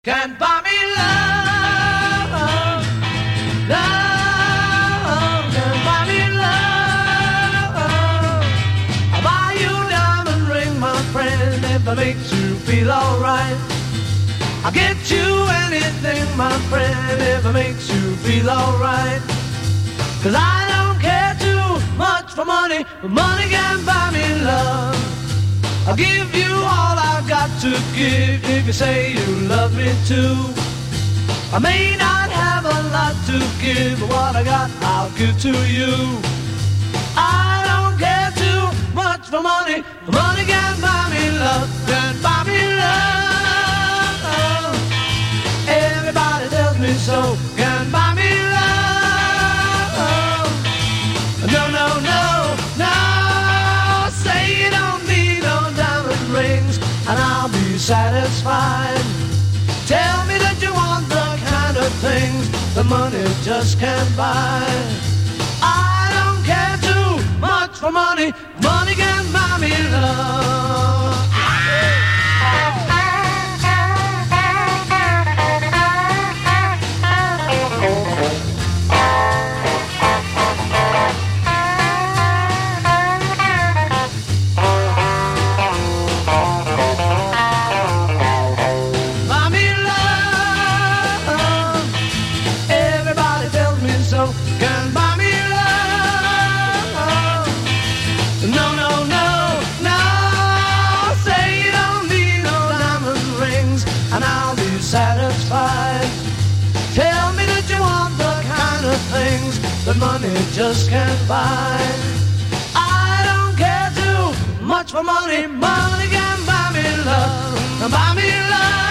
Can't buy me love, love, can't buy me love. I'll buy you a diamond ring, my friend, if it makes you feel alright. I'll get you anything, my friend, if it makes you feel alright. 'Cause I don't care too much for money, but money can't buy me love. I'll give you all I've got to give if you say you love me too. I may not have a lot to give, but what I got I'll give to you. I don't care too much for money, but money can't buy me love, can't buy me love. Everybody tells me so, can't buy me love. No, no, no, no, say you don't need no diamond rings and I'll be satisfied. Tell me that you want the kind of things the money just can't buy. I don't care too much for money, money can't buy me love. Can't buy me love. No, no, no, no. Say you don't need no diamond rings and I'll be satisfied. Tell me that you want the kind of things that money just can't buy. I don't care too much for money, money can buy me love. Buy me love.